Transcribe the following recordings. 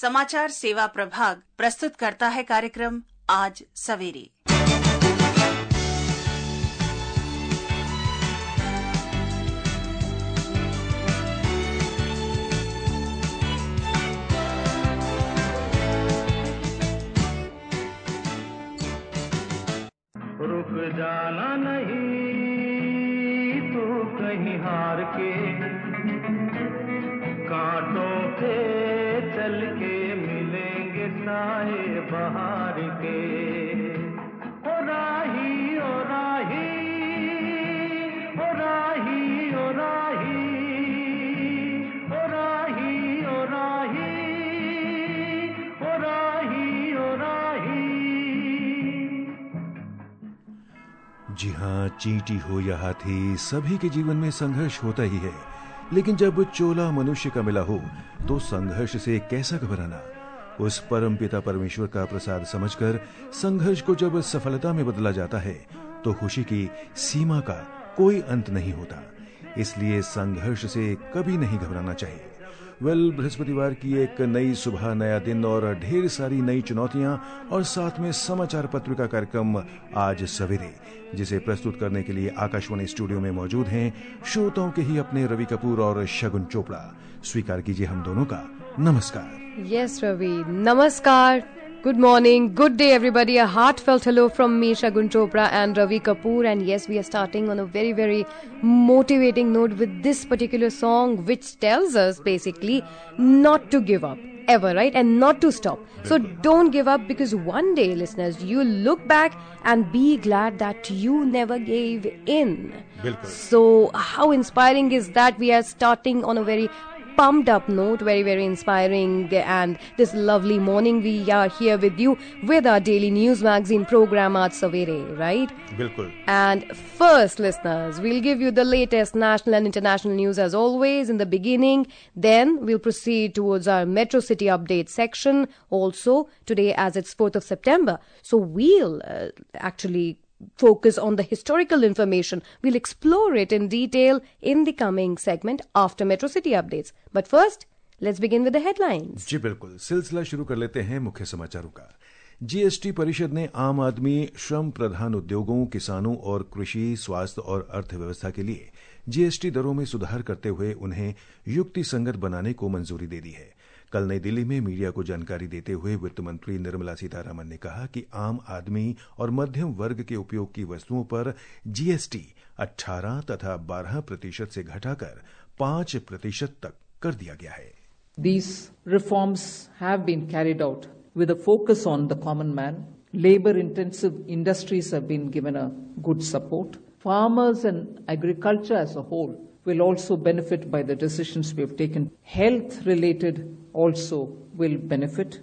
समाचार सेवा प्रभाग प्रस्तुत करता है कार्यक्रम आज सवेरे। रुक जाना नहीं तो कहीं हार के, कांटों पे चल के मिलेंगे साए बहार के। ओ राही ओ राही ओ राही ओ राही ओ राही ओ राही ओ राही ओ राही। जी हाँ, चींटी हो या हाथी, सभी के जीवन में संघर्ष होता ही है। लेकिन जब चोला मनुष्य का मिला हो तो संघर्ष से कैसा घबराना। उस परम पिता परमेश्वर का प्रसाद समझकर संघर्ष को जब सफलता में बदला जाता है तो खुशी की सीमा का कोई अंत नहीं होता। इसलिए संघर्ष से कभी नहीं घबराना चाहिए। बृहस्पतिवार की एक नई सुबह, नया दिन और ढेर सारी नई चुनौतियां और साथ में समाचार पत्र का कार्यक्रम आज सवेरे, जिसे प्रस्तुत करने के लिए आकाशवाणी स्टूडियो में मौजूद हैं श्रोताओं के ही अपने रवि कपूर और शगुन चोपड़ा। स्वीकार कीजिए हम दोनों का नमस्कार। Yes, Ravi. Namaskar. Good morning. Good day, everybody. A heartfelt hello from me, Shagun Chopra and Ravi Kapoor. And yes, we are starting on a very, very motivating note with this particular song, which tells us basically not to give up ever, right? And not to stop. So don't give up, because one day, listeners, you look back and be glad that you never gave in. बिल्कुल। So how inspiring is that? We are starting on a very pumped up note, very, very inspiring. And this lovely morning we are here with you with our daily news magazine program Aaj Savere, right? बिल्कुल। And first, listeners, we'll give you the latest national and international news as always in the beginning. Then we'll proceed towards our Metro City update section also today, as it's 4th of September. So we'll actually focus on the historical information. We'll explore it in detail in the coming segment after Metro City updates. But first, let's begin with the headlines. जी बिल्कुल, सिलसिला शुरू कर लेते हैं मुख्य समाचारों का। GST परिषद ने आम आदमी, श्रम प्रधान उद्योगों, किसानों और कृषि, स्वास्थ्य और अर्थव्यवस्था के लिए जीएसटी दरों में सुधार करते हुए उन्हें युक्तिसंगत बनाने को मंजूरी दे दी है। कल नई दिल्ली में मीडिया को जानकारी देते हुए वित्त मंत्री निर्मला सीतारमण ने कहा कि आम आदमी और मध्यम वर्ग के उपयोग की वस्तुओं पर जीएसटी 18 तथा 12% से घटाकर 5% तक कर दिया गया है। These reforms have been carried out with a focus on the common man. Labor-intensive industries have been given a good support. Farmers and agriculture as a whole will also benefit by the decisions we have taken. Health-related also will benefit.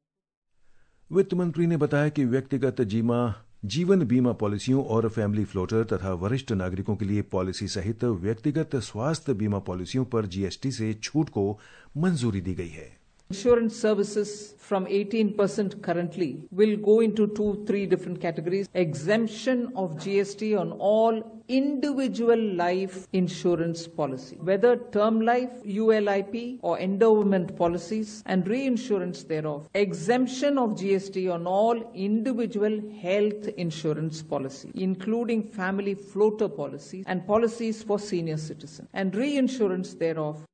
वित्त मंत्री ने बताया कि व्यक्तिगत जीवन बीमा पॉलिसियों और family floater तथा वरिष्ठ नागरिकों के लिए पॉलिसी सहित व्यक्तिगत स्वास्थ्य बीमा पॉलिसियों पर जीएसटी से छूट को मंजूरी दी गई है। Insurance services from 18% currently will go into 2-3 different categories. Exemption of GST on all individual life insurance policy, whether term life, ULIP or endowment policies, and reinsurance thereof. Exemption of GST on all individual health insurance policy, including family floater policies and policies for senior citizens, and reinsurance thereof.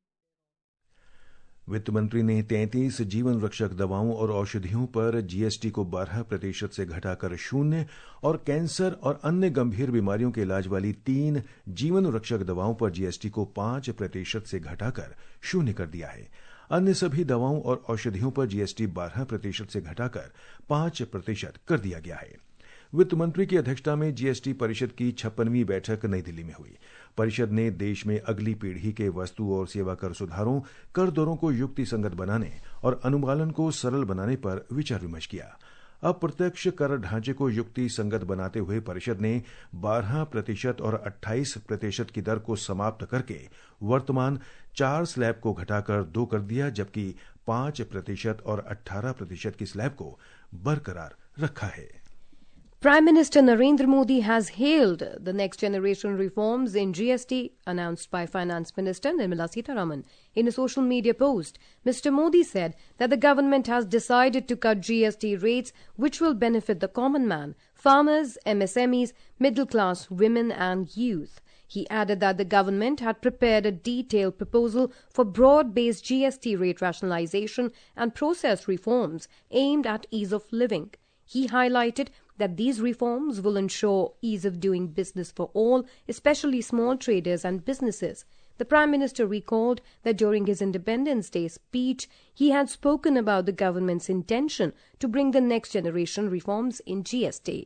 वित्त मंत्री ने 33 जीवन रक्षक दवाओं और औषधियों पर GST को 12% से घटाकर 0 और कैंसर और अन्य गंभीर बीमारियों के इलाज वाली 3 जीवन रक्षक दवाओं पर जीएसटी को 5% से घटाकर 0 कर दिया है। अन्य सभी दवाओं और औषधियों पर जीएसटी 12% से घटाकर 5% कर दिया गया है। वित्त मंत्री की अध्यक्षता में जीएसटी परिषद की 56वीं बैठक नई दिल्ली में हुई। परिषद ने देश में अगली पीढ़ी के वस्तु और सेवा कर सुधारों, कर दरों को युक्तिसंगत बनाने और अनुपालन को सरल बनाने पर विचार विमर्श किया। अप्रत्यक्ष कर ढांचे को युक्तिसंगत बनाते हुए परिषद ने 12% और 28% की दर को समाप्त करके वर्तमान 4 स्लैब को घटाकर 2 कर दिया, जबकि 5% और 18% की स्लैब को बरकरार रखा है। Prime Minister Narendra Modi has hailed the next generation reforms in GST announced by Finance Minister Nirmala Sitharaman. In a social media post, Mr. Modi said that the government has decided to cut GST rates which will benefit the common man, farmers, MSMEs, middle class women and youth. He added that the government had prepared a detailed proposal for broad-based GST rate rationalization and process reforms aimed at ease of living. He highlighted that these reforms will ensure ease of doing business for all, especially small traders and businesses. The Prime Minister recalled that during his Independence Day speech, he had spoken about the government's intention to bring the next generation reforms in GST.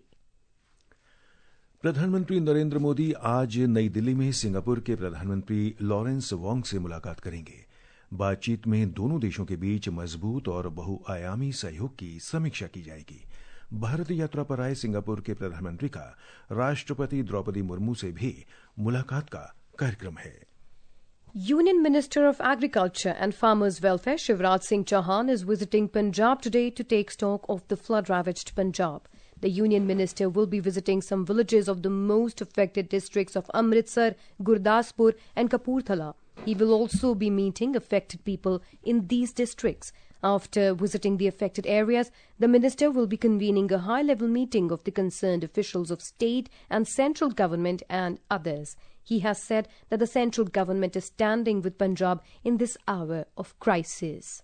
प्रधानमंत्री नरेंद्र मोदी आज नई दिल्ली में Singapore के प्रधानमंत्री Lawrence Wong से मुलाकात करेंगे। बातचीत में दोनों देशों के बीच मजबूत और बहुआयामी सहयोग की समीक्षा की जाएगी। भारत यात्रा पर आए सिंगापुर के प्रधानमंत्री का राष्ट्रपति द्रौपदी मुर्मू से भी मुलाकात का कार्यक्रम है। Union Minister of Agriculture and Farmers Welfare Shivraj Singh Chauhan is visiting Punjab today to take stock of the flood-ravaged Punjab. The Union Minister will be visiting some villages of the most affected districts of Amritsar, Gurdaspur and Kapurthala. He will also be meeting affected people in these districts. After visiting the affected areas, the minister will be convening a high-level meeting of the concerned officials of state and central government and others. He has said that the central government is standing with Punjab in this hour of crisis.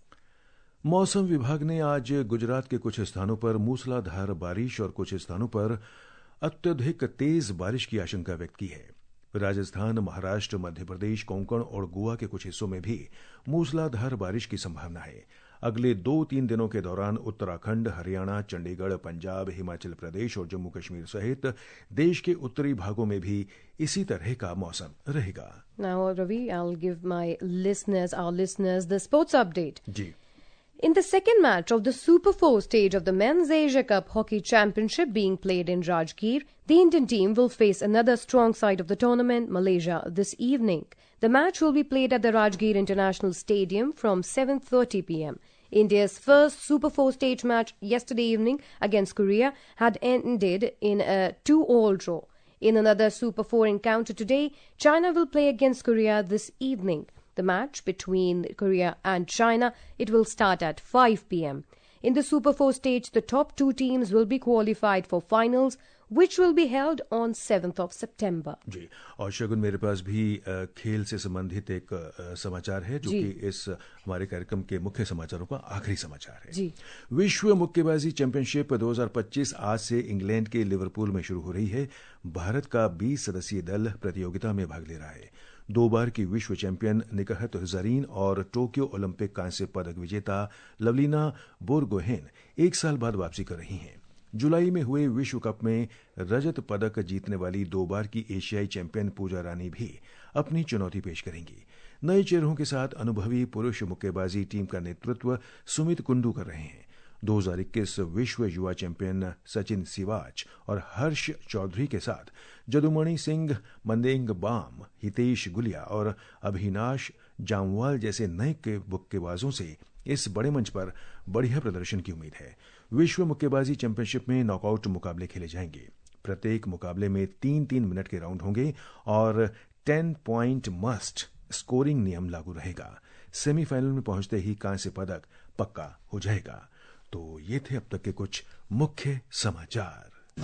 मौसम विभाग ने आज गुजरात के कुछ स्थानों पर मूसलाधार बारिश और कुछ स्थानों पर अत्यधिक तेज बारिश की आशंका व्यक्त की है। राजस्थान, महाराष्ट्र, मध्य प्रदेश, कोंकण और गोवा के कुछ हिस्सों में भी मूसलाधार बारिश की संभावना है। अगले 2-3 दिनों के दौरान उत्तराखंड, हरियाणा, चंडीगढ़, पंजाब, हिमाचल प्रदेश और जम्मू कश्मीर सहित देश के उत्तरी भागों में भी इसी तरह का मौसम रहेगा। Now, Ravi, I'll give our listeners, the sports update. Ji. In the second match of the Super 4 stage of the Men's Asia Cup Hockey Championship being played in Rajgir, the Indian team will face another strong side of the tournament, Malaysia, this evening. The match will be played at the Rajgir International Stadium from 7:30 p.m. India's first Super 4 stage match yesterday evening against Korea had ended in a 2-all draw. In another Super 4 encounter today, China will play against Korea this evening. The match between Korea and China, it will start at 5 p.m. In the Super 4 stage, the top 2 teams will be qualified for finals, which will be held on 7th of September. जी, और शगुन मेरे पास भी खेल से संबंधित एक समाचार है जो कि इस हमारे कार्यक्रम के मुख्य समाचारों का आखिरी समाचार है। जी। विश्व मुक्केबाजी चैंपियनशिप 2025 आज से इंग्लैंड के लिवरपूल में शुरू हो रही है। भारत का 20 सदस्यीय दल प्रतियोगिता में भाग ले रहा है। 2 बार की विश्व चैंपियन निकहत जरीन और टोक्यो ओलंपिक कांस्य पदक विजेता लवलीना बोरगोहेन 1 साल बाद वापसी कर रही हैं। जुलाई में हुए विश्व कप में रजत पदक जीतने वाली 2 बार की एशियाई चैंपियन पूजा रानी भी अपनी चुनौती पेश करेंगी। नए चेहरों के साथ अनुभवी पुरुष मुक्केबाजी टीम का नेतृत्व सुमित कुंडू कर रहे हैं। 2021 विश्व युवा चैंपियन सचिन सिवाच और हर्ष चौधरी के साथ जदुमणि सिंह, मंदेंग बाम, हितेश गुलिया और अभिनाश जामवाल जैसे नए मुक्केबाजों से इस बड़े मंच पर बढ़िया प्रदर्शन की उम्मीद है। विश्व मुक्केबाजी चैंपियनशिप में नॉकआउट मुकाबले खेले जाएंगे। प्रत्येक मुकाबले में 3-3 मिनट के राउंड होंगे और 10 पॉइंट मस्ट स्कोरिंग नियम लागू रहेगा। सेमीफाइनल में पहुंचते ही कांस्य पदक पक्का हो जाएगा। तो ये थे अब तक के कुछ मुख्य समाचार।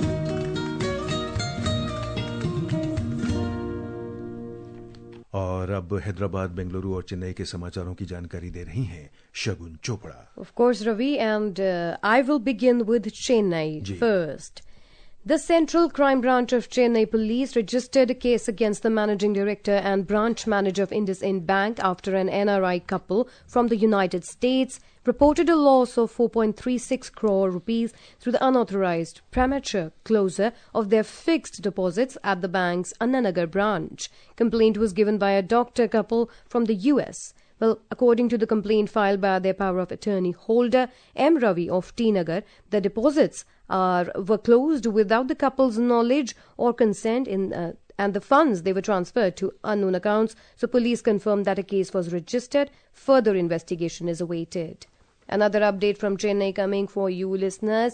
और अब हैदराबाद, बेंगलुरु और चेन्नई के समाचारों की जानकारी दे रही हैं शगुन Chopra. Of course, Ravi, and I will begin with Chennai first. The Central Crime Branch of Chennai Police registered a case against the managing director and branch manager of IndusInd Bank after an NRI couple from the United States reported a loss of 4.36 crore rupees through the unauthorized premature closure of their fixed deposits at the bank's Annanagar branch. Complaint was given by a doctor couple from the US. Well, according to the complaint filed by their power of attorney holder, M. Ravi of T. Nagar, the deposits were closed without the couple's knowledge or consent and the funds they were transferred to unknown accounts. So police confirmed that a case was registered. Further investigation is awaited. Another update from Chennai coming for you listeners.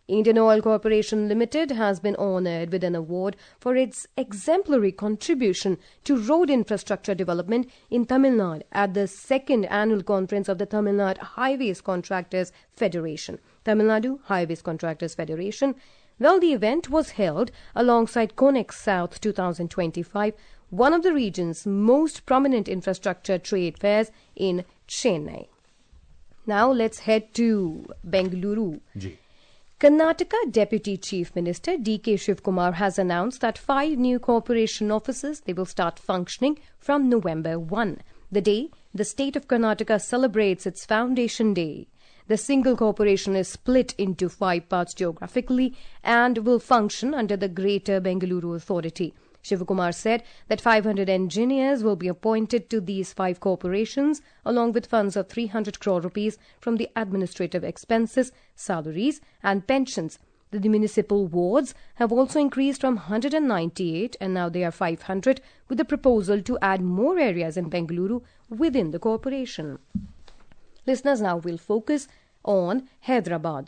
Indian Oil Corporation Limited has been honoured with an award for its exemplary contribution to road infrastructure development in Tamil Nadu at the second annual conference of the Tamil Nadu Highways Contractors Federation. Tamil Nadu Highways Contractors Federation. Well, the event was held alongside Conex South 2025, one of the region's most prominent infrastructure trade fairs in Chennai. Now let's head to Bengaluru. Ji. Karnataka Deputy Chief Minister D.K. Shivkumar has announced that 5 new corporation offices they will start functioning from November 1, the day the state of Karnataka celebrates its foundation day. The single corporation is split into 5 parts geographically and will function under the Greater Bengaluru Authority. Shivakumar said that 500 engineers will be appointed to these 5 corporations along with funds of 300 crore rupees from the administrative expenses, salaries and pensions. The municipal wards have also increased from 198 and now they are 500 with the proposal to add more areas in Bengaluru within the corporation. Listeners, now will focus on Hyderabad.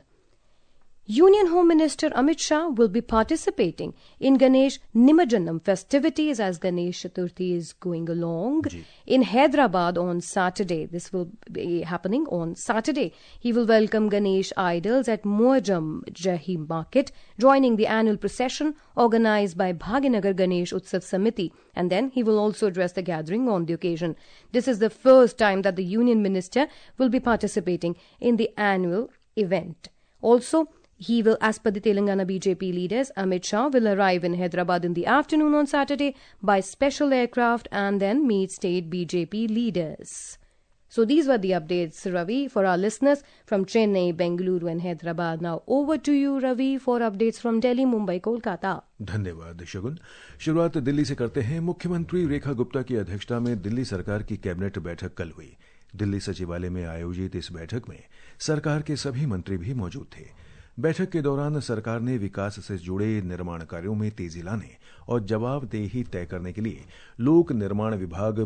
Union Home Minister Amit Shah will be participating in Ganesh Nimajjanam festivities as Ganesh Chaturthi is going along in Hyderabad on Saturday. This will be happening on Saturday. He will welcome Ganesh idols at Muajam Jahi Market, joining the annual procession organized by Bhaginagar Ganesh Utsav Samiti, and then he will also address the gathering on the occasion. This is the first time that the Union Minister will be participating in the annual event. Also, he will, as per the Telangana BJP leaders, Amit Shah will arrive in Hyderabad in the afternoon on Saturday by special aircraft and then meet state BJP leaders. So these were the updates, Ravi, for our listeners from Chennai, Bengaluru and Hyderabad. Now over to you, Ravi, for updates from Delhi, Mumbai, Kolkata. धन्यवाद शगुन। शुरुआत दिल्ली से करते हैं। मुख्यमंत्री रेखा गुप्ता की अध्यक्षता में दिल्ली सरकार की कैबिनेट बैठक कल हुई। दिल्ली सचिवालय में आयोजित इस बैठक में सरकार के सभी मंत्री भी मौजूद थे। बैठक के दौरान सरकार ने विकास से जुड़े निर्माण कार्यों में तेजी लाने और जवाबदेही तय करने के लिए लोक निर्माण विभाग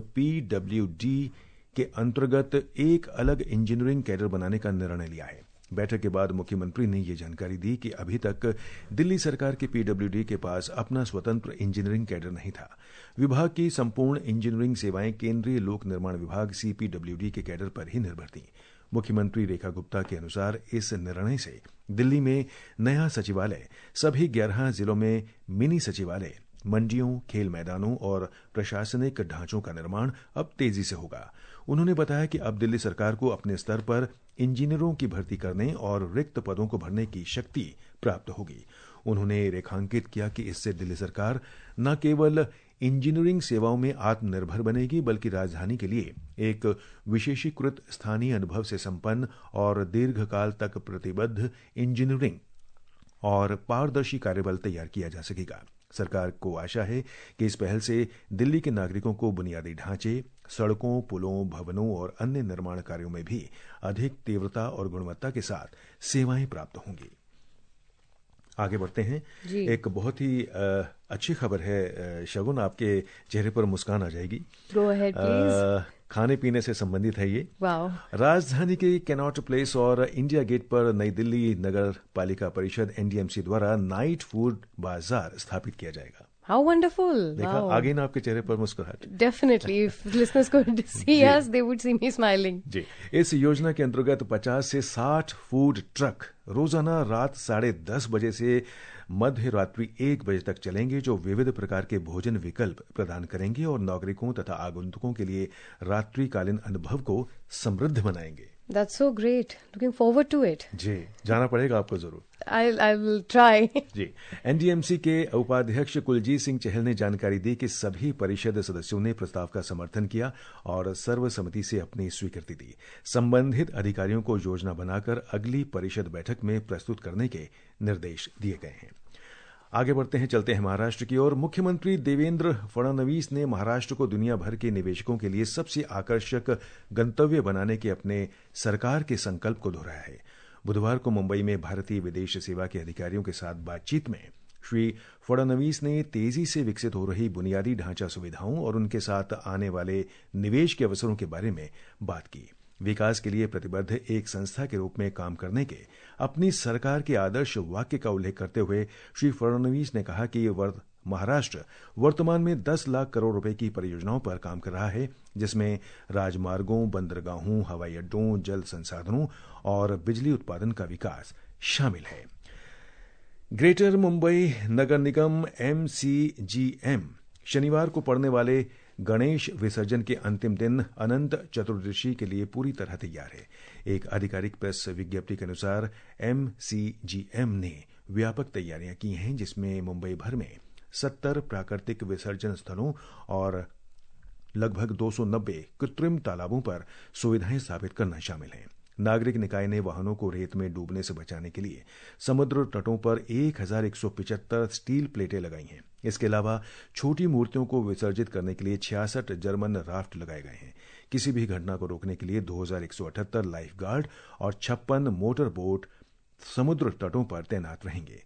PWD के अंतर्गत एक अलग इंजीनियरिंग कैडर बनाने का निर्णय लिया है। बैठक के बाद मुख्यमंत्री ने ये जानकारी दी कि अभी तक दिल्ली सरकार के PWD के पास अपना स्वतंत्र इंजीनियरिंग कैडर नहीं था। विभाग की संपूर्ण इंजीनियरिंग सेवाएं केंद्रीय लोक निर्माण विभाग CPWD के कैडर पर ही निर्भर थीं। मुख्यमंत्री रेखा गुप्ता के अनुसार इस निर्णय से दिल्ली में नया सचिवालय, सभी 11 जिलों में मिनी सचिवालय, मंडियों, खेल मैदानों और प्रशासनिक ढांचों का निर्माण अब तेजी से होगा। उन्होंने बताया कि अब दिल्ली सरकार को अपने स्तर पर इंजीनियरों की भर्ती करने और रिक्त पदों को भरने की शक्ति प्राप्त होगी। उन्होंने रेखांकित किया कि इससे दिल्ली सरकार न केवल इंजीनियरिंग सेवाओं में आत्मनिर्भर बनेगी बल्कि राजधानी के लिए एक विशेषीकृत स्थानीय अनुभव से संपन्न और दीर्घकाल तक प्रतिबद्ध इंजीनियरिंग और पारदर्शी कार्यबल तैयार किया जा सकेगा। सरकार को आशा है कि इस पहल से दिल्ली के नागरिकों को बुनियादी ढांचे, सड़कों, पुलों, भवनों और अन्य निर्माण कार्यों में भी अधिक तीव्रता और गुणवत्ता के साथ सेवाएं प्राप्त होंगी। आगे बढ़ते हैं। एक बहुत ही अच्छी खबर है शगुन, आपके चेहरे पर मुस्कान आ जाएगी। Go ahead, please. खाने पीने से संबंधित है ये। Wow. राजधानी के कैनॉट प्लेस और इंडिया गेट पर नई दिल्ली नगर पालिका परिषद NDMC द्वारा नाइट फूड बाजार स्थापित किया जाएगा। How wonderful. देखा, Wow. आगे ना आपके चेहरे पर मुस्कुराहट। Definitely. If listeners could see us, they would see me smiling. जी, इस योजना के अंतर्गत 50 से 60 फूड ट्रक रोजाना रात 10:30 बजे से मध्य रात्रि 1 बजे तक चलेंगे, जो विविध प्रकार के भोजन विकल्प प्रदान करेंगे और नागरिकों तथा आगंतुकों के लिए रात्रिकालीन अनुभव को समृद्ध बनाएंगे। That's so great. Looking forward to it. जी, जाना पड़ेगा आपको जरूर। I will try. Ji, NDMC के उपाध्यक्ष कुलजीत सिंह चहल ने जानकारी दी कि सभी परिषद सदस्यों ने प्रस्ताव का समर्थन किया और सर्वसम्मति से अपनी स्वीकृति दी। संबंधित अधिकारियों को योजना बनाकर अगली परिषद बैठक में प्रस्तुत करने के निर्देश दिए गए हैं। आगे बढ़ते हैं, चलते हैं महाराष्ट्र की ओर। मुख्यमंत्री देवेंद्र फडणवीस ने महाराष्ट्र को दुनिया भर के निवेशकों के लिए सबसे आकर्षक गंतव्य बनाने के अपने सरकार के संकल्प को दोहराया है। बुधवार को मुंबई में भारतीय विदेश सेवा के अधिकारियों के साथ बातचीत में श्री फडणवीस ने तेजी से विकसित हो रही बुनियादी ढांचा सुविधाओं और उनके साथ आने वाले निवेश के अवसरों के बारे में बात की। विकास के लिए प्रतिबद्ध एक संस्था के रूप में काम करने के अपनी सरकार के आदर्श वाक्य का उल्लेख करते हुए श्री फडणवीस ने कहा कि महाराष्ट्र वर्तमान में 10 लाख करोड़ रुपए की परियोजनाओं पर काम कर रहा है, जिसमें राजमार्गों, बंदरगाहों, हवाई अड्डों, जल संसाधनों और बिजली उत्पादन का विकास शामिल है। ग्रेटर मुंबई नगर निगम MCGM शनिवार को पड़ने वाले गणेश विसर्जन के अंतिम दिन अनंत चतुर्दशी के लिए पूरी तरह तैयार है। एक आधिकारिक प्रेस विज्ञप्ति के अनुसार MCGM ने व्यापक तैयारियां की हैं, जिसमें मुंबई भर में 70 प्राकृतिक विसर्जन स्थलों और लगभग 290 कृत्रिम तालाबों पर सुविधाएं स्थापित करना शामिल है। नागरिक निकाय ने वाहनों को रेत में डूबने से बचाने के लिए समुद्र तटों पर 1175 स्टील प्लेटें लगाई हैं। इसके अलावा छोटी मूर्तियों को विसर्जित करने के लिए 66 जर्मन राफ्ट लगाए गए हैं। किसी भी घटना को रोकने के लिए 2178 लाइफ गार्ड और 56 मोटर बोट समुद्र तटों पर तैनात रहेंगे।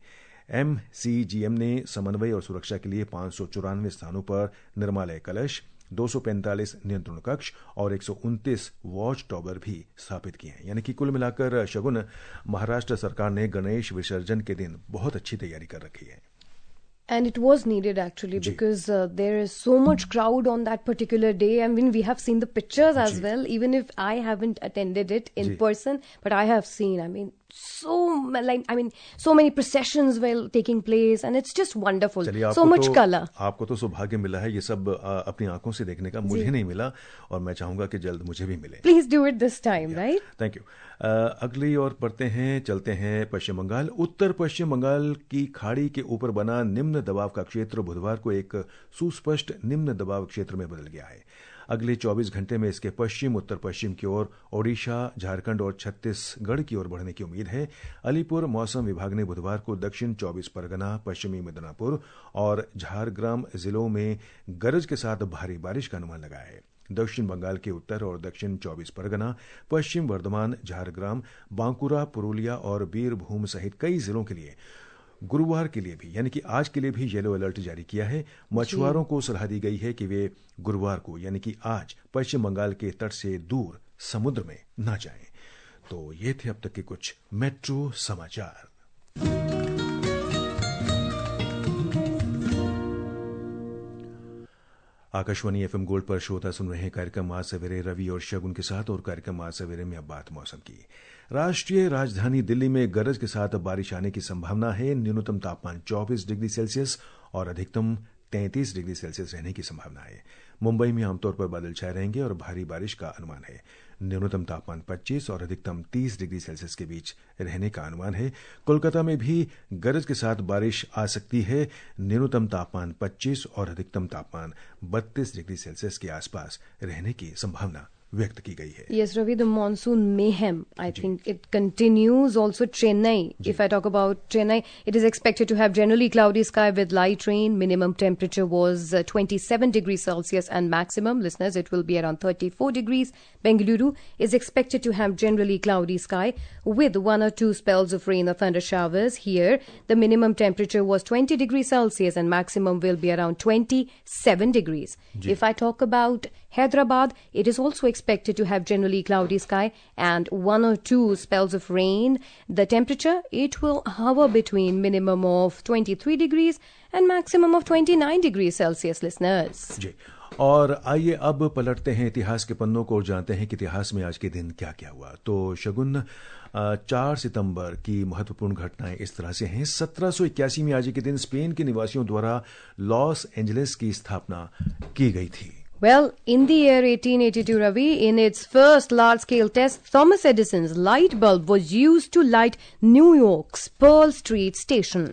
MCGM ने समन्वय और सुरक्षा के लिए 594 स्थानों पर निर्मालय कलश, 245 नियंत्रण कक्ष और 129 वॉच टावर भी स्थापित किए हैं। यानी कि कुल मिलाकर शगुन, महाराष्ट्र सरकार ने गणेश विसर्जन के दिन बहुत अच्छी तैयारी कर रखी है। And it was needed actually because there is so much crowd on that particular day. I mean, we have seen the pictures as well, even if I haven't attended it in person, but I have seen, so many processions were taking place and it's just wonderful. So much color. आपको तो सौभाग्य मिला है ये सब अपनी आंखों से देखने का, मुझे नहीं मिला और मैं चाहूंगा कि जल्द मुझे भी मिले। Please do it this time, right? Thank you. अगली ओर चलते हैं पश्चिम बंगाल। उत्तर पश्चिम बंगाल की खाड़ी के ऊपर बना निम्न दबाव का क्षेत्र बुधवार को एक सुस्पष्ट निम्न दबाव क्षेत्र में बदल गया है। अगले 24 घंटे में इसके पश्चिम उत्तर पश्चिम की ओर ओडिशा, झारखंड और छत्तीसगढ़ की ओर बढ़ने की उम्मीद है। अलीपुर मौसम विभाग ने बुधवार को दक्षिण 24 परगना, पश्चिमी मिदनापुर और झारग्राम जिलों में गरज के साथ भारी बारिश का अनुमान लगाया है। दक्षिण बंगाल के उत्तर और दक्षिण 24 परगना, पश्चिम वर्धमान, झारग्राम, बांकुरा, पुरुलिया और बीरभूम सहित कई जिलों के लिए गुरुवार के लिए भी, यानी कि आज के लिए भी येलो अलर्ट जारी किया है। मछुआरों को सलाह दी गई है कि वे गुरुवार को, यानी कि आज, पश्चिम बंगाल के तट से दूर समुद्र में न जाएं। तो ये थे अब तक के कुछ मेट्रो समाचार। आकाशवाणी FM गोल्ड पर श्रोता सुन रहे हैं कार्यक्रम आज सवेरे रवि और शगुन के साथ, और कार्यक्रम आज सवेरे में अब बात मौसम की। राष्ट्रीय राजधानी दिल्ली में गरज के साथ बारिश आने की संभावना है। न्यूनतम तापमान 24 डिग्री सेल्सियस और अधिकतम 33 डिग्री सेल्सियस रहने की संभावना है। मुंबई में आमतौर पर बादल छाए रहेंगे और भारी बारिश का अनुमान है। न्यूनतम तापमान 25 और अधिकतम 30 डिग्री सेल्सियस के बीच रहने का अनुमान है। कोलकाता में भी गरज के साथ बारिश आ सकती है। न्यूनतम तापमान 25 और अधिकतम तापमान 32 डिग्री सेल्सियस के आसपास रहने की संभावना व्यक्त की गई है। Yes, Ravi, the monsoon mayhem, I think it continues. Also Chennai, if I talk about Chennai, it is expected to have generally cloudy sky with light rain. Minimum temperature was 27 degrees Celsius and maximum, listeners, it will be around 34 degrees. Bengaluru is expected to have generally cloudy sky with 1 or 2 spells of rain or thunder showers. Here, the minimum temperature was 20 degrees Celsius and maximum will be around 27 degrees. If I talk about Hyderabad, it is also expected to have generally cloudy sky and 1 or 2 spells of rain. The temperature, it will hover between minimum of 23 degrees and maximum of 29 degrees Celsius, listeners. जी, और आइए अब पलटते हैं इतिहास के पन्नों को और जानते हैं कि इतिहास में आज के दिन क्या क्या हुआ। तो शगुन, 4 सितंबर की महत्वपूर्ण घटनाएं इस तरह से हैं। 1781 में आज के दिन स्पेन के निवासियों द्वारा लॉस एंजलिस की स्थापना की गई थी। Well, in the year 1882, Ravi, in its first large-scale test, Thomas Edison's light bulb was used to light New York's Pearl Street station.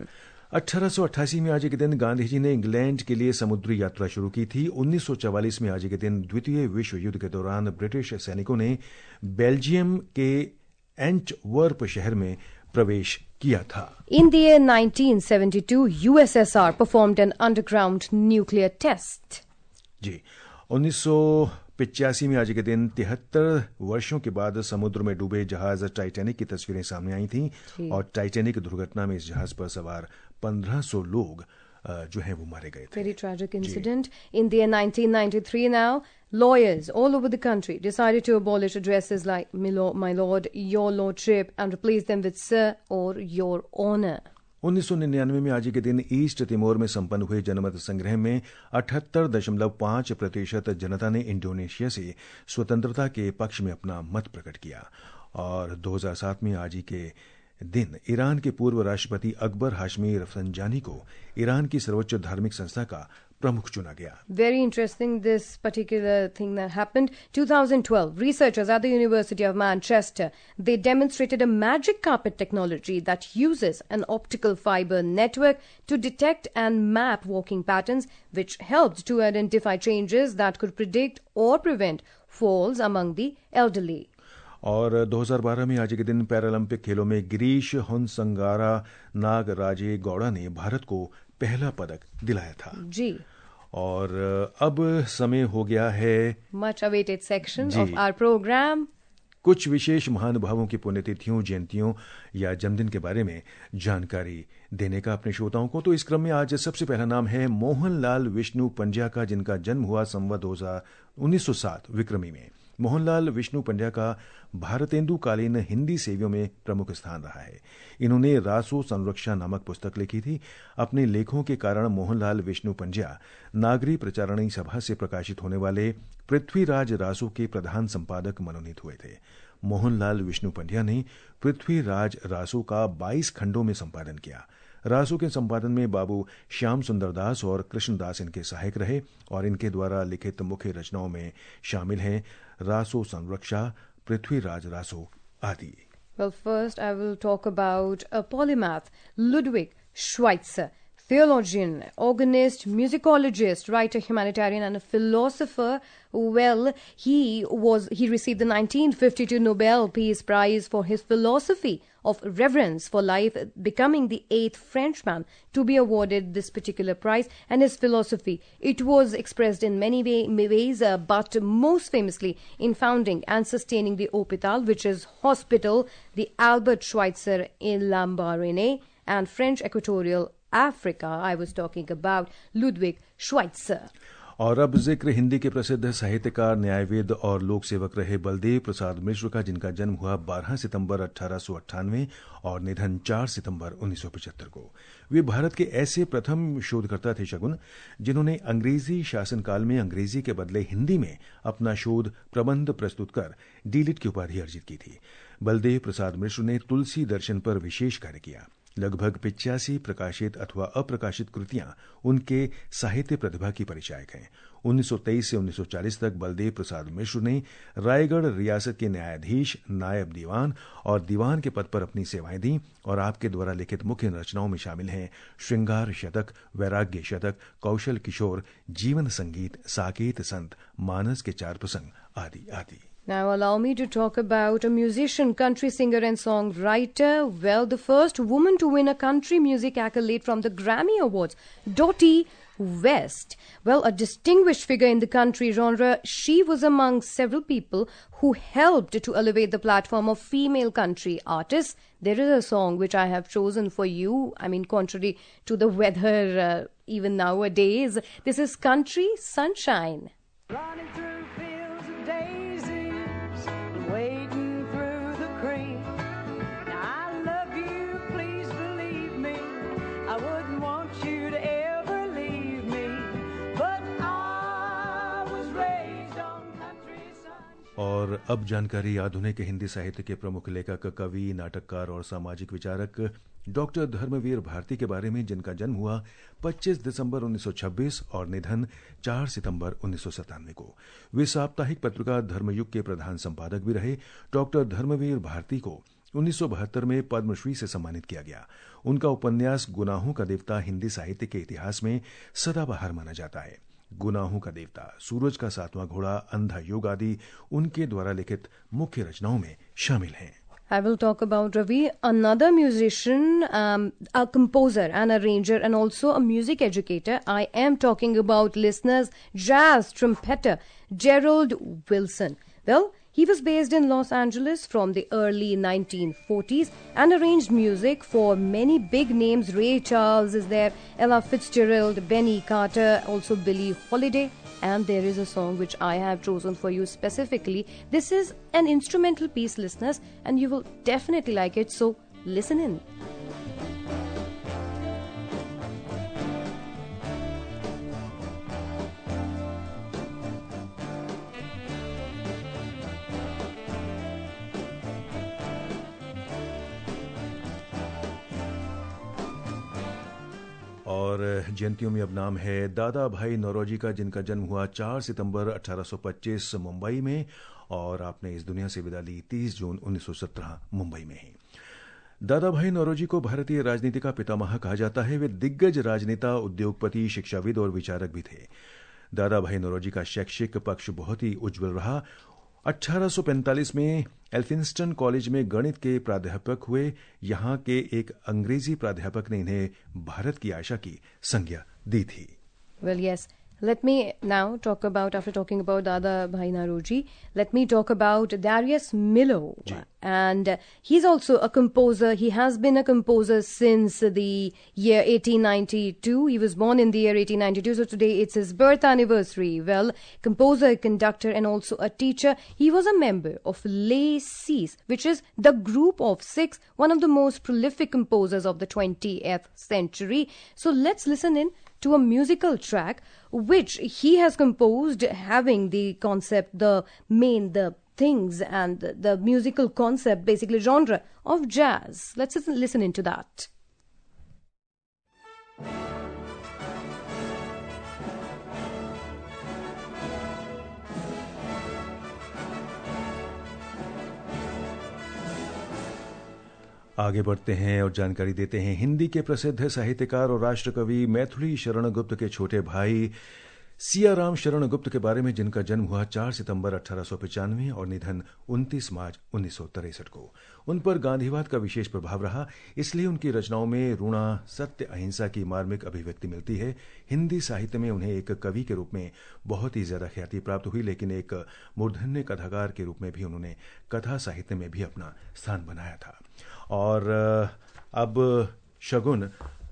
1888 में आज के दिन गांधी जी ने इंग्लैंड के लिए समुद्री यात्रा शुरू की थी। 1944 में आज के दिन द्वितीय विश्व युद्ध के दौरान ब्रिटिश सैनिकों ने बेल्जियम के एंटवर्प शहर में प्रवेश किया था। In the year 1972, USSR performed an underground nuclear test. जी, 1985 में आज के दिन 73 वर्षों के बाद समुद्र में डूबे जहाज टाइटैनिक की तस्वीरें सामने आई थीं और टाइटैनिक दुर्घटना में इस जहाज पर सवार 1500 लोग जो हैं वो मारे गए थे। Very tragic incident. In the year 1993 now, Lawyers all over the country decided to abolish addresses like my lord, your lordship, and replace them with sir or your honor. 1999 में आज ही के दिन ईस्ट तिमोर में संपन्न हुए जनमत संग्रह में 78.5% जनता ने इंडोनेशिया से स्वतंत्रता के पक्ष में अपना मत प्रकट किया और 2007 में आज ही के दिन ईरान के पूर्व राष्ट्रपति अकबर हाशमी रफसंजानी को ईरान की सर्वोच्च धार्मिक संस्था का प्रमुख चुना गया. Very interesting, this particular thing that happened. 2012, researchers at the University of Manchester, they demonstrated a magic carpet technology that uses an optical fiber network to detect and map walking patterns, which helped to identify changes that could predict or prevent falls among the elderly. और 2012 में आज के दिन Paralympic खेलों में गिरीश हुनसंगारा नागराजे गौड़ा ने भारत को पहला पदक दिलाया था. जी. और अब समय हो गया है much awaited section of our program. कुछ विशेष महानुभावों की पुण्यतिथियों, जयंतियों या जन्मदिन के बारे में जानकारी देने का अपने श्रोताओं को. तो इस क्रम में आज सबसे पहला नाम है मोहनलाल विष्णु पंड्या का, जिनका जन्म हुआ संवत 1907 विक्रमी में. मोहनलाल विष्णु पंड्या का भारतेंदुकालीन हिंदी सेवियों में प्रमुख स्थान रहा है. इन्होंने रासो संरक्षा नामक पुस्तक लिखी थी. अपने लेखों के कारण मोहनलाल विष्णु पंड्या नागरी प्रचारणी सभा से प्रकाशित होने वाले पृथ्वीराज रासो के प्रधान संपादक मनोनीत हुए थे. मोहनलाल विष्णु पंड्या ने पृथ्वीराज रासो का 22 खंडों में संपादन किया. रासो के संपादन में बाबू श्याम सुंदर दास और कृष्णदास इनके सहायक रहे और इनके द्वारा लिखित मुख्य रचनाओं में शामिल हैं रासो संरक्षा, पृथ्वीराज रासो आदि. Well, first I will talk about a polymath, Ludwig Schweitzer, theologian, organist, musicologist, writer, humanitarian, and a philosopher. Well, he received the 1952 Nobel Peace Prize for his philosophy of reverence for life, becoming the 8th Frenchman to be awarded this particular prize. And his philosophy, it was expressed in many ways, but most famously in founding and sustaining the Hôpital, which is hospital, the Albert Schweitzer in Lambaréné and French Equatorial Africa. I was talking about Ludwig Schweitzer. और अब जिक्र हिंदी के प्रसिद्ध साहित्यकार, न्यायविद और लोक सेवक रहे बलदेव प्रसाद मिश्र का, जिनका जन्म हुआ 12 सितंबर 1898 और निधन 4 सितंबर 1975 को. वे भारत के ऐसे प्रथम शोधकर्ता थे शगुन, जिन्होंने अंग्रेजी शासनकाल में अंग्रेजी के बदले हिंदी में अपना शोध प्रबंध प्रस्तुत कर डीलिट की उपाधि अर्जित की थी. बलदेव प्रसाद मिश्र ने तुलसी दर्शन पर विशेष कार्य किया. लगभग 85 प्रकाशित अथवा अप्रकाशित कृतियां उनके साहित्य प्रतिभा की परिचायक हैं. 1923 से 1940 तक बलदेव प्रसाद मिश्र ने रायगढ़ रियासत के न्यायाधीश, नायब दीवान और दीवान के पद पर अपनी सेवाएं दी और आपके द्वारा लिखित मुख्य रचनाओं में शामिल हैं श्रृंगार शतक, वैराग्य शतक, कौशल किशोर, जीवन संगीत, साकेत संत, मानस के 4 प्रसंग आदि आदि. Now allow me to talk about a musician, country singer and songwriter. Well, the first woman to win a country music accolade from the Grammy Awards, Dottie West. Well, a distinguished figure in the country genre, she was among several people who helped to elevate the platform of female country artists. There is a song which I have chosen for you. I mean, contrary to the weather even nowadays. This is Country Sunshine. Running through fields of daisies, wading through the creek. Now I love you, please believe me. I wouldn't want you to ever leave me, but I was raised on country sunshine. और अब जानकारी आधुनिक हिंदी साहित्य के प्रमुख लेखक, कवि, नाटककार और सामाजिक विचारक डॉक्टर धर्मवीर भारती के बारे में, जिनका जन्म हुआ 25 दिसंबर 1926 और निधन 4 सितंबर 1997 को. वे साप्ताहिक पत्रिका धर्मयुग के प्रधान संपादक भी रहे. डॉक्टर धर्मवीर भारती को 1972 में पद्मश्री से सम्मानित किया गया. उनका उपन्यास गुनाहों का देवता हिंदी साहित्य के इतिहास में सदाबहार माना जाता है. गुनाहों का देवता, सूरज का 7वां घोड़ा, अंधा योग आदि उनके द्वारा लिखित मुख्य रचनाओं में शामिल हैं. I will talk about Ravi, another musician, a composer and arranger and also a music educator. I am talking about listeners, jazz trumpeter Gerald Wilson. Well, He was based in Los Angeles from the early 1940s and arranged music for many big names. Ray Charles is there, Ella Fitzgerald, Benny Carter, also Billie Holiday. And there is a song which I have chosen for you specifically. This is an instrumental piece, listeners, and you will definitely like it, so listen in. और जयंतियों में अब नाम है दादा भाई नौरोजी का, जिनका जन्म हुआ 4 सितंबर 1825 मुंबई में, और आपने इस दुनिया से विदा ली 30 जून 1917 मुंबई में ही। दादा भाई नौरोजी को भारतीय राजनीति का पितामह कहा जाता है। वे दिग्गज राजनेता, उद्योगपति, शिक्षाविद और विचारक भी थे। दादा भाई नौरोजी का शैक्षिक पक्ष बहुत ही उज्जवल रहा। 1845 में एल्फिंस्टन कॉलेज में गणित के प्राध्यापक हुए। यहां के एक अंग्रेजी प्राध्यापक ने इन्हें भारत की आशा की संज्ञा दी थी। Well, yes. Let me now talk about, after talking about Dada Bhai Nauroji, let me talk about Darius Milhaud. And he's also a composer. He has been a composer since the year 1892. He was born in the year 1892, so today it's his birth anniversary. Well, composer, conductor, and also a teacher. He was a member of Les Six, which is the group of six, one of the most prolific composers of the 20th century. So let's listen in to a musical track which he has composed, having the concept, the things and the musical concept, basically genre of jazz. Let's listen into that. आगे बढ़ते हैं और जानकारी देते हैं हिंदी के प्रसिद्ध साहित्यकार और राष्ट्रकवि मैथिली शरण गुप्त के छोटे भाई सियाराम शरण गुप्त के बारे में, जिनका जन्म हुआ 4 सितंबर 1895 और निधन 29 मार्च 1963 को। उन पर गांधीवाद का विशेष प्रभाव रहा, इसलिए उनकी रचनाओं में रूणा, सत्य, अहिंसा की मार्मिक अभिव्यक्ति मिलती है। हिंदी साहित्य में उन्हें एक कवि के रूप में बहुत ही ज्यादा ख्याति प्राप्त हुई, लेकिन एक मूर्धन्य कथाकार के रूप में भी उन्होंने कथा साहित्य में भी अपना स्थान बनाया था। और अब शगुन,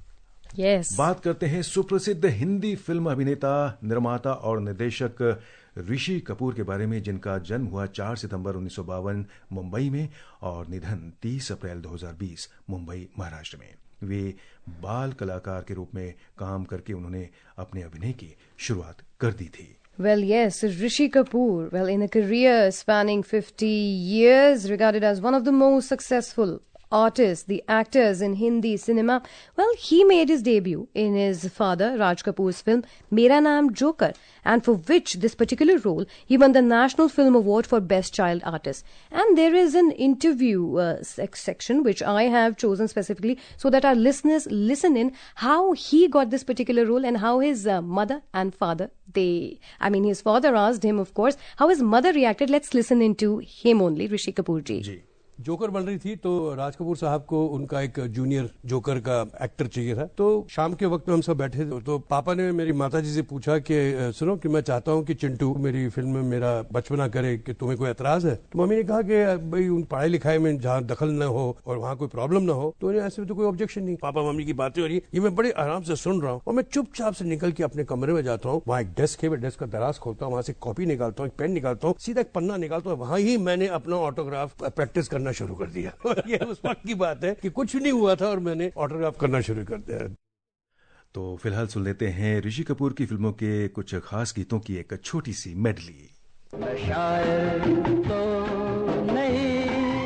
yes, बात करते हैं सुप्रसिद्ध हिंदी फिल्म अभिनेता, निर्माता और निर्देशक ऋषि कपूर के बारे में, जिनका जन्म हुआ 4 सितंबर 1952 मुंबई में और निधन 30 अप्रैल 2020 मुंबई, महाराष्ट्र में। वे बाल कलाकार के रूप में काम करके उन्होंने अपने अभिनय की शुरुआत कर दी थी। Well, yes, Rishi Kapoor, well, in a career spanning 50 years, regarded as one of the most successful artists, the actors in Hindi cinema. Well, he made his debut in his father Raj Kapoor's film Mera Naam Joker, and for which this particular role he won the National Film Award for Best Child Artist. And there is an interview section which I have chosen specifically so that our listeners listen in how he got this particular role and how his mother and father, his father asked him, of course, how his mother reacted. Let's listen into him only, Rishi Kapoor ji. Joker बन रही थी तो राज कपूर साहब को उनका एक junior joker का actor चाहिए था। तो शाम के वक्त में हम सब बैठे थे, तो पापा ने मेरी माताजी से पूछा कि सुनो कि मैं चाहता हूं कि चिंटू मेरी फिल्म में मेरा बचपना करे, कि तुम्हें कोई एतराज है? तो मम्मी ने कहा कि भाई उन पढ़ाई लिखाई में जहाँ दखल न हो और वहाँ कोई प्रॉब्लम न हो, तो ऐसे में तो कोई ऑब्जेक्शन नहीं। पापा मम्मी की बातें हो रही, ये मैं बड़े आराम से सुन रहा हूँ और मैं चुपचाप से निकल के अपने कमरे में जाता हूँ। वहाँ एक डेस्क है, डेस्क का दराज खोलता हूँ, वहाँ से कॉपी निकालता हूँ, एक पेन निकालता हूँ, सीधा एक पन्ना निकालता हूँ, वहाँ ही मैंने अपना ऑटोग्राफ प्रैक्टिस करना शुरू कर दिया। ये उस वक्त की बात है कि कुछ नहीं हुआ था और मैंने ऑटोग्राफ करना शुरू कर दिया। तो फिलहाल सुन लेते हैं ऋषि कपूर की फिल्मों के कुछ खास गीतों की एक छोटी सी मेडली। शायर तो नहीं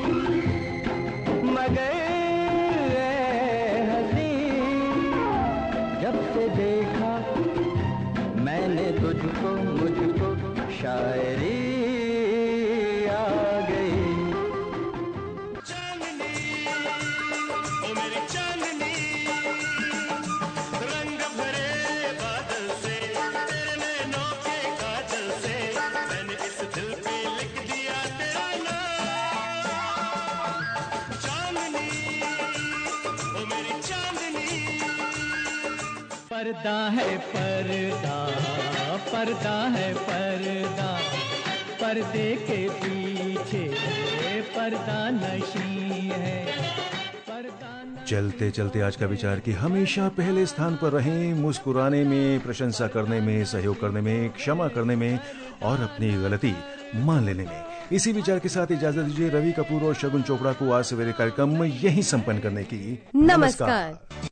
मगर हंसी, जब से देखा मैंने तुझको मुझको शायरी पर्दा है पर्दा, पर्दा है पर्दा, पर्दे के पीछे पर्दा नशी है। चलते चलते आज का विचार कि हमेशा पहले स्थान पर रहें, मुस्कुराने में, प्रशंसा करने में, सहयोग करने में, क्षमा करने में और अपनी गलती मान लेने में। इसी विचार के साथ इजाजत दीजिए रवि कपूर और शगुन चोपड़ा को आज सवेरे कार्यक्रम यहीं संपन्न करने की। नमस्कार।